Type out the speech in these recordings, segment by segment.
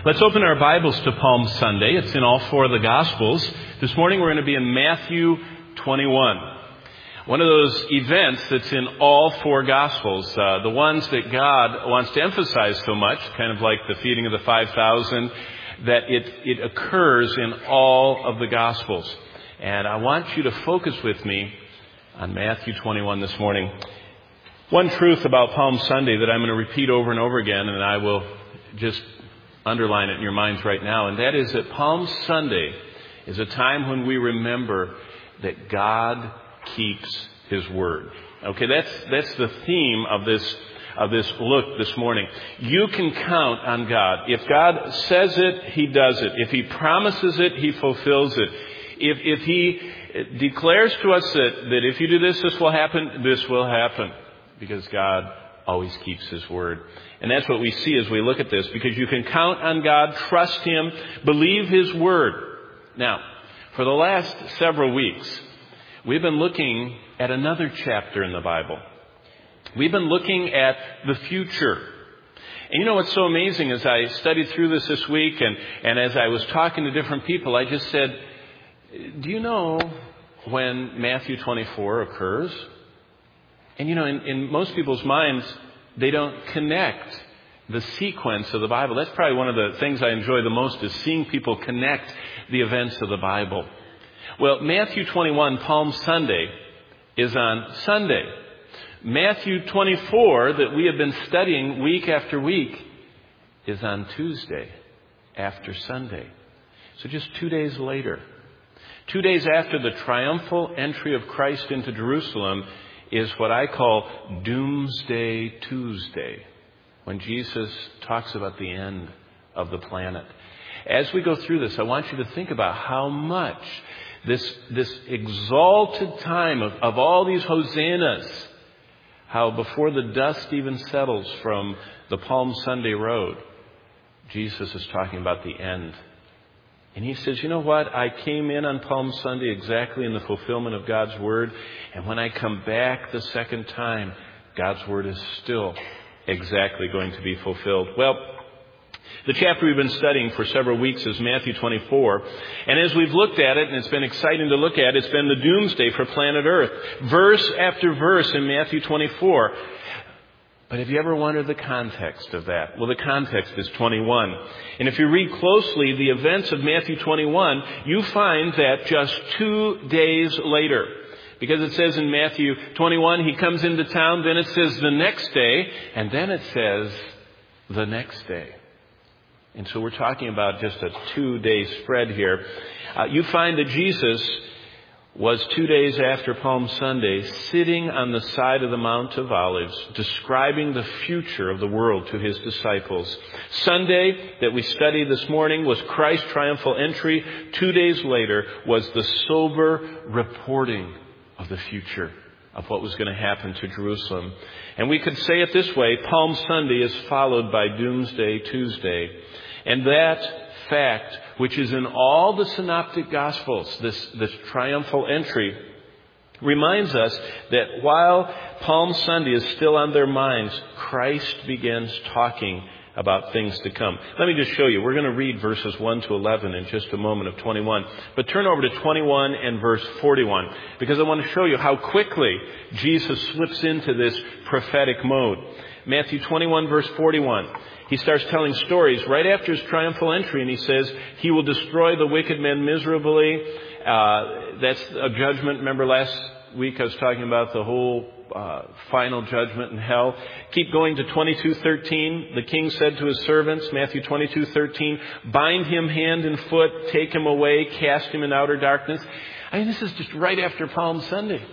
Let's open our Bibles to Palm Sunday. It's in all four of the Gospels. This morning we're going to be in Matthew 21. One of those events that's in all four Gospels, the ones that God wants to emphasize so much, kind of like the feeding of the 5,000, that it occurs in all of the Gospels. And I want you to focus with me on Matthew 21 this morning. One truth about Palm Sunday that I'm going to repeat over and over again, and I will just underline it in your minds right now, and that is that Palm Sunday is a time when we remember that God keeps His word. Okay, that's the theme of this look this morning. You can count on God. If God says it, He does it. If He promises it, He fulfills it. If He declares to us that if you do this, this will happen, because God always keeps His word. And that's what we see as we look at this, because you can count on God, trust Him, believe His word. Now, for the last several weeks, we've been looking at another chapter in the Bible. We've been looking at the future. And you know what's so amazing, as I studied through this week and as I was talking to different people, I just said, do you know when Matthew 24 occurs? And you know, in most people's minds, they don't connect the sequence of the Bible. That's probably one of the things I enjoy the most, is seeing people connect the events of the Bible. Well, Matthew 21, Palm Sunday, is on Sunday. Matthew 24, that we have been studying week after week, is on Tuesday after Sunday. So just 2 days later, 2 days after the triumphal entry of Christ into Jerusalem, is what I call Doomsday Tuesday, when Jesus talks about the end of the planet. As we go through this, I want you to think about how much this exalted time of all these hosannas, how before the dust even settles from the Palm Sunday road, Jesus is talking about the end. And He says, you know what? I came in on Palm Sunday exactly in the fulfillment of God's word. And when I come back the second time, God's word is still exactly going to be fulfilled. Well, the chapter we've been studying for several weeks is Matthew 24. And as we've looked at it, and it's been exciting to look at, it's been the doomsday for planet Earth. Verse after verse in Matthew 24. But have you ever wondered the context of that? Well, the context is 21. And if you read closely the events of Matthew 21, you find that just 2 days later, because it says in Matthew 21, He comes into town, then it says the next day, and then it says the next day. And so we're talking about just a 2-day spread here. You find that Jesus was 2 days after Palm Sunday sitting on the side of the Mount of Olives, describing the future of the world to His disciples. Sunday, that we studied this morning, was Christ's triumphal entry. 2 days later was the sober reporting of the future, of what was going to happen to Jerusalem. And we could say it this way: Palm Sunday is followed by Doomsday Tuesday. And that fact, which is in all the synoptic Gospels, this triumphal entry, reminds us that while Palm Sunday is still on their minds, Christ begins talking about things to come. Let me just show you. We're going to read verses 1 to 11 in just a moment of 21. But turn over to 21 and verse 41, because I want to show you how quickly Jesus slips into this prophetic mode. Matthew 21, verse 41. He starts telling stories right after His triumphal entry, and He says He will destroy the wicked men miserably. That's a judgment. Remember last week I was talking about the whole final judgment in hell. Keep going to 22:13. The king said to his servants, Matthew 22:13, bind him hand and foot, take him away, cast him in outer darkness. I mean, this is just right after Palm Sunday.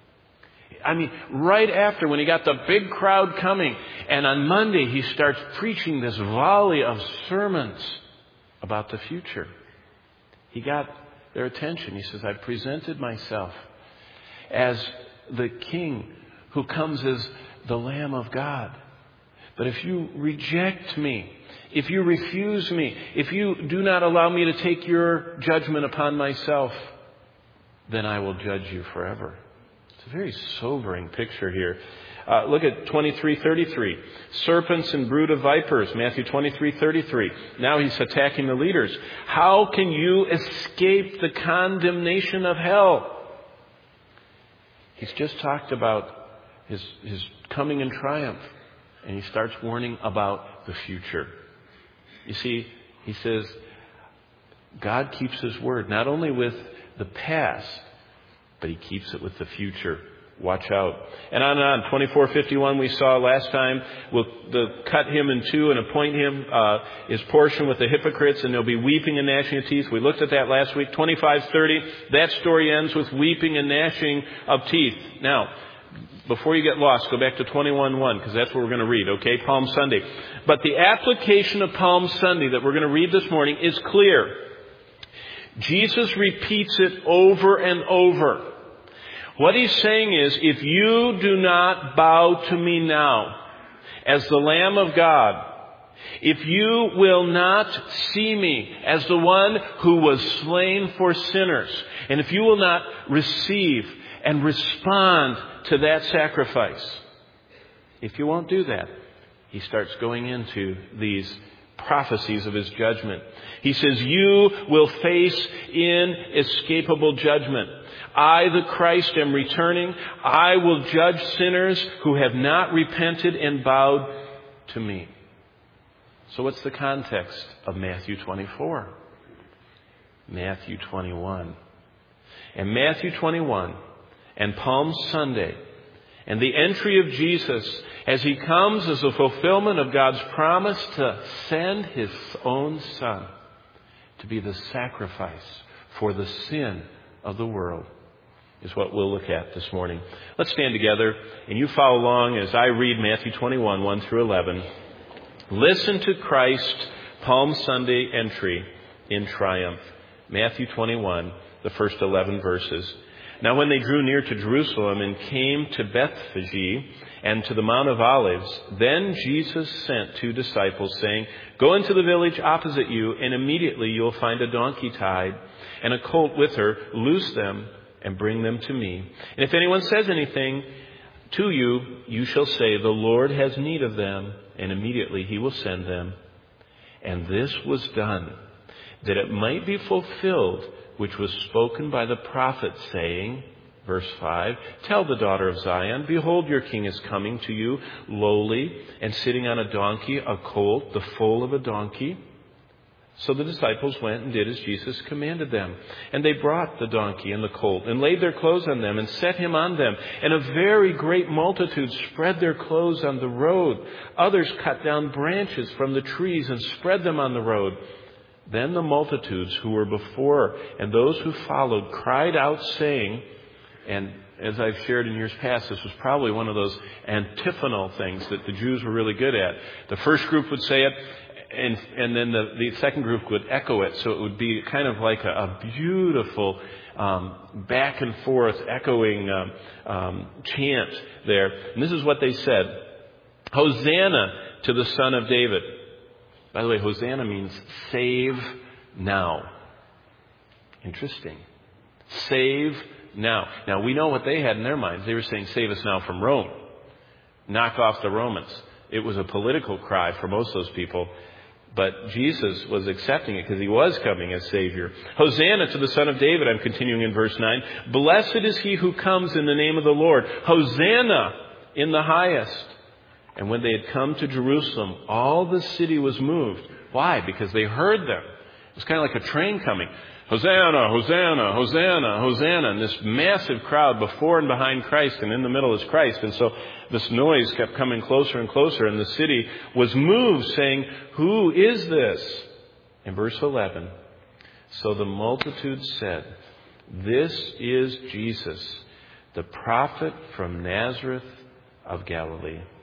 I mean, right after, when He got the big crowd coming. And on Monday, He starts preaching this volley of sermons about the future. He got their attention. He says, I presented Myself as the King who comes as the Lamb of God. But if you reject Me, if you refuse Me, if you do not allow Me to take your judgment upon Myself, then I will judge you forever. It's a very sobering picture here Look at 23:33. Serpents and brood of vipers, Matthew 23:33. Now he's attacking the leaders. How can you escape the condemnation of hell? He's just talked about his coming in triumph. And he starts warning about the future. You see, he says, God keeps His word, not only with the past, but He keeps it with the future. Watch out. And on. 24:51 we saw last time, we'll cut Him in two and appoint Him His portion with the hypocrites, and there'll be weeping and gnashing of teeth. We looked at that last week. 25:30, that story ends with weeping and gnashing of teeth. Now, before you get lost, go back to 21:1, because that's what we're going to read, okay? Palm Sunday. But the application of Palm Sunday that we're going to read this morning is clear. Jesus repeats it over and over. What He's saying is, if you do not bow to me now as the Lamb of God, if you will not see me as the one who was slain for sinners, and if you will not receive and respond to that sacrifice, if you won't do that, He starts going into these prophecies of His judgment. He says, you will face inescapable judgment. I, the Christ, am returning. I will judge sinners who have not repented and bowed to me. So what's the context of Matthew 24? Matthew 21. And Matthew 21 and Palm Sunday and the entry of Jesus as He comes as a fulfillment of God's promise to send His own Son to be the sacrifice for the sin of the world is what we'll look at this morning. Let's stand together and you follow along as I read Matthew 21, 1 through 11. Listen to Christ's Palm Sunday entry in triumph. Matthew 21, the first 11 verses. Now when they drew near to Jerusalem and came to Bethphage and to the Mount of Olives, then Jesus sent 2 disciples, saying, go into the village opposite you, and immediately you will find a donkey tied and a colt with her. Loose them and bring them to me. And if anyone says anything to you, you shall say, the Lord has need of them, and immediately He will send them. And this was done, that it might be fulfilled, which was spoken by the prophet, saying, verse 5, tell the daughter of Zion, behold, your king is coming to you, lowly, and sitting on a donkey, a colt, the foal of a donkey. So the disciples went and did as Jesus commanded them. And they brought the donkey and the colt, and laid their clothes on them, and set Him on them. And a very great multitude spread their clothes on the road. Others cut down branches from the trees and spread them on the road. Then the multitudes who were before and those who followed cried out, saying, and as I've shared in years past, this was probably one of those antiphonal things that the Jews were really good at. The first group would say it, and then the second group would echo it. So it would be kind of like a beautiful back and forth echoing chant there. And this is what they said. Hosanna to the Son of David. By the way, Hosanna means save now. Interesting. Save now. Now, we know what they had in their minds. They were saying, save us now from Rome. Knock off the Romans. It was a political cry for most of those people. But Jesus was accepting it because He was coming as Savior. Hosanna to the Son of David, I'm continuing in verse 9. Blessed is He who comes in the name of the Lord. Hosanna in the highest. And when they had come to Jerusalem, all the city was moved. Why? Because they heard them. It was kind of like a train coming. Hosanna, Hosanna, Hosanna, Hosanna. And this massive crowd before and behind Christ, and in the middle is Christ. And so this noise kept coming closer and closer, and the city was moved, saying, who is this? In verse 11, so the multitude said, this is Jesus, the prophet from Nazareth of Galilee.